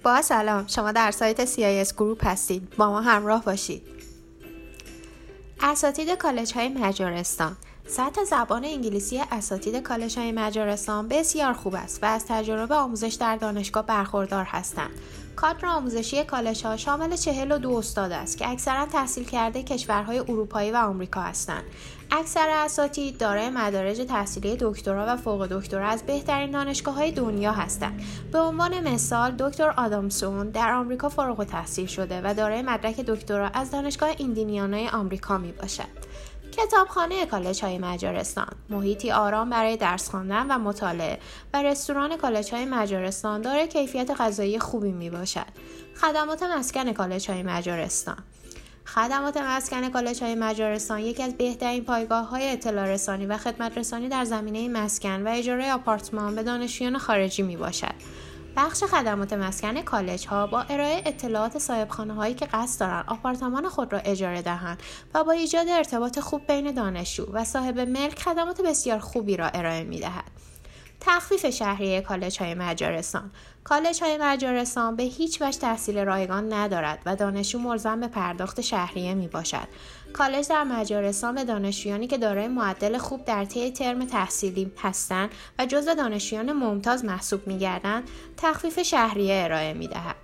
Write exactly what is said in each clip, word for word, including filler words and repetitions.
با سلام، شما در سایت سی آی اس گروپ هستید. با ما همراه باشید. اساتید کالج‌های مجارستان. سطح زبان انگلیسی اساتید کالج‌های مجارستان بسیار خوب است و از تجربه آموزش در دانشگاه برخوردار هستند. کادر آموزشی کالج‌ها شامل چهل و دو استاد است که اکثرا تحصیل کرده کشورهای اروپایی و آمریکا هستند. اکثر اساتید دارای مدارج تحصیلی دکترا و فوق دکترا از بهترین دانشگاه‌های دنیا هستند. به عنوان مثال، دکتر آدامسون در آمریکا فارغ التحصیل شده و دارای مدرک دکترا از دانشگاه ایندیانا آمریکا میباشد. کتابخانه کالج‌های مجارستان، محیطی آرام برای درس خواندن و مطالعه و رستوران کالج‌های مجارستان دارای کیفیت غذایی خوبی میباشد. خدمات مسکن کالج‌های مجارستان. خدمات مسکن کالج‌های مجارستان یکی از بهترین پایگاه‌های اطلاع رسانی و خدمت رسانی در زمینه مسکن و اجاره آپارتمان به دانشجویان خارجی میباشد. بخش خدمات مسکن کالج‌ها با ارائه اطلاعات صاحبخانه‌هایی که قصد دارند آپارتمان خود را اجاره دهند و با ایجاد ارتباط خوب بین دانشجو و صاحب ملک خدمات بسیار خوبی را ارائه می‌دهد. تخفیف شهریه کالج‌های مجارستان. کالج‌های مجارستان به هیچ وجه تحصیل رایگان ندارد و دانشجو ملزم به پرداخت شهریه میباشد. کالج در مجارستان به دانشجویانی که دارای معدل خوب در طی ترم تحصیلی هستند و جزو دانشجویان ممتاز محسوب می‌گردند، تخفیف شهریه ارائه می‌دهد.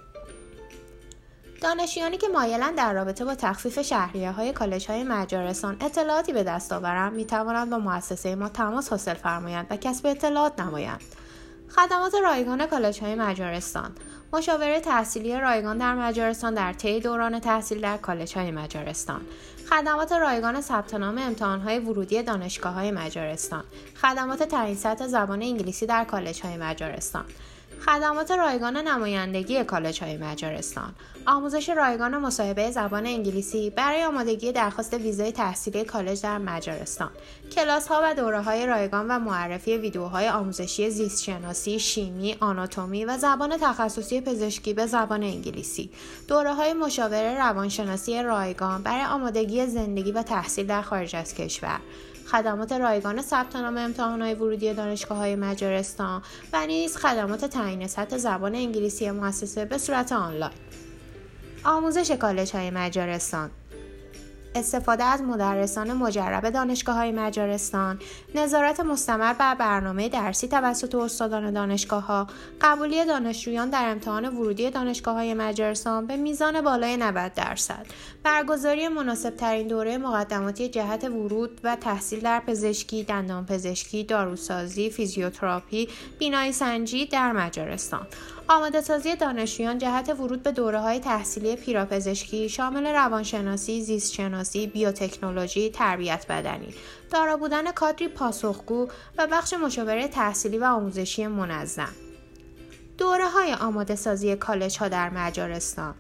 دانشجویانی که مایلند در رابطه با تخفیف شهریه‌های کالج‌های مجارستان اطلاعاتی به دست آورند، می‌توانند با مؤسسه ما تماس حاصل فرمایند و کسب اطلاعات نمایند. خدمات رایگان کالج‌های مجارستان. مشاوره تحصیلی رایگان در مجارستان در طی دوران تحصیل در کالج‌های مجارستان. خدمات رایگان ثبت نام امتحان‌های ورودی دانشگاه‌های مجارستان. خدمات تعیین سطح زبان انگلیسی در کالج‌های مجارستان. خدمات رایگان نمایندگی کالج‌های مجارستان. آموزش رایگان مصاحبه زبان انگلیسی برای آمادگی درخواست ویزای تحصیلی کالج در مجارستان. کلاس‌ها و دوره‌های رایگان و معرفی ویدیوهای آموزشی زیست‌شناسی، شیمی، آناتومی و زبان تخصصی پزشکی به زبان انگلیسی. دوره‌های مشاوره روانشناسی رایگان برای آمادگی زندگی و تحصیل در خارج از کشور. خدمات رایگان ثبت نام امتحانات ورودی دانشگاه‌های مجارستان و نیز خدمات تعیین سطح زبان انگلیسی مؤسسه به صورت آنلاین. آموزش کالج‌های مجارستان. استفاده از مدرسان مجرب دانشگاه‌های مجارستان، نظارت مستمر بر برنامه درسی توسط استادان دانشگاه‌ها، قبولی دانشجویان در امتحان ورودی دانشگاه‌های مجارستان به میزان بالای نود درصد، برگزاری مناسب‌ترین دوره مقدماتی جهت ورود و تحصیل در پزشکی، دندانپزشکی، داروسازی، فیزیوتراپی، بینایی سنجی در مجارستان. آماده سازی دانشجویان جهت ورود به دوره‌های تحصیلی پیراپزشکی شامل روانشناسی، زیستشناسی، بیوتکنولوژی، تربیت بدنی، دارا بودن کادری پاسخگو و بخش مشاوره تحصیلی و آموزشی منظم. دوره‌های آماده سازی کالج‌ها در مجارستان.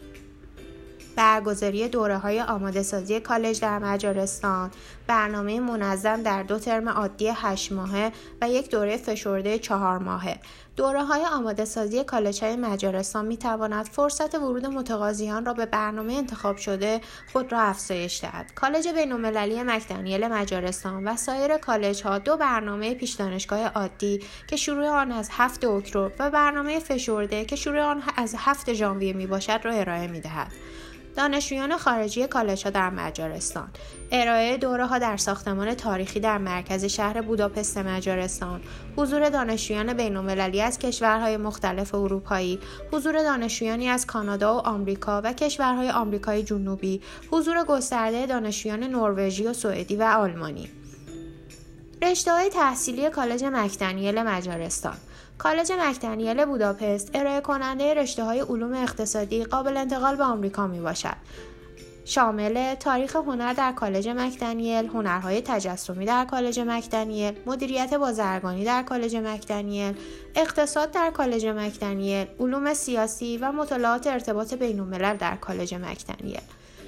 برگزاری دوره‌های آماده سازی کالج در مجارستان، برنامه منظم در دو ترم عادی هشت ماهه و یک دوره فشرده چهار ماهه. دوره‌های آماده سازی کالج‌های مجارستان می‌تواند فرصت ورود متقاضیان را به برنامه انتخاب شده خود را افزایش دهد. کالج بین‌المللی مک‌دانیل مجارستان و سایر کالج‌ها دو برنامه پیش دانشگاه عادی که شروع آن از هفت اکتبر و برنامه فشرده که شروع آن از هفت ژانویه میباشد را ارائه می‌دهد. دانشجویان خارجی کالج‌ها در مجارستان. ارائه دوره‌ها در ساختمان تاریخی در مرکز شهر بوداپست مجارستان. حضور دانشجویان بین‌المللی از کشورهای مختلف اروپایی. حضور دانشجویانی از کانادا و آمریکا و کشورهای آمریکای جنوبی. حضور گسترده دانشجویان نروژی و سوئدی و آلمانی. رشته‌های تحصیلی کالج مک‌دانیل مجارستان. کالج مک‌دانیل بوداپست ارائه کننده رشته‌های علوم اقتصادی قابل انتقال به آمریکا میباشد. شامل تاریخ هنر در کالج مک‌دانیل، هنرهای تجسمی در کالج مک‌دانیل، مدیریت بازرگانی در کالج مک‌دانیل، اقتصاد در کالج مک‌دانیل، علوم سیاسی و مطالعات ارتباط بین‌الملل در کالج مک‌دانیل.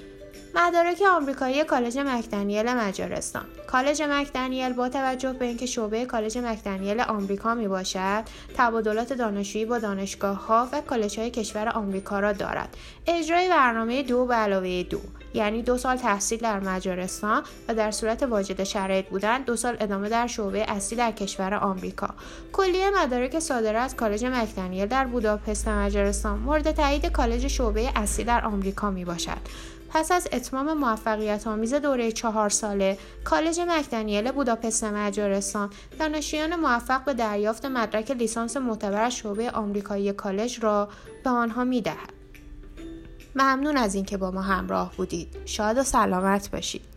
مدارک آمریکایی کالج مکدنیل مجارستان. کالج مکدنیل با توجه به اینکه شعبه کالج مکدنیل آمریکا می باشد، تبادلات دانشجویی با دانشگاه‌ها و کالج‌های کشور آمریکا را دارد. اجرای برنامه دو به علاوه دو، یعنی دو سال تحصیل در مجارستان و در صورت واجد شرایط بودن دو سال ادامه در شعبه اصلی در کشور آمریکا. کلیه مدارک صادره از کالج مکدنیل در بوداپست مجارستان مورد تایید کالج شعبه اصلی در آمریکا می باشد. پس از اتمام موفقیت آمیز دوره چهار ساله کالج مکدنیل بوداپست مجارستان دانشجویان موفق به دریافت مدرک لیسانس معتبر از شعبه آمریکایی کالج را به آنها می‌دهد. ممنون از اینکه با ما همراه بودید. شاد و سلامت باشید.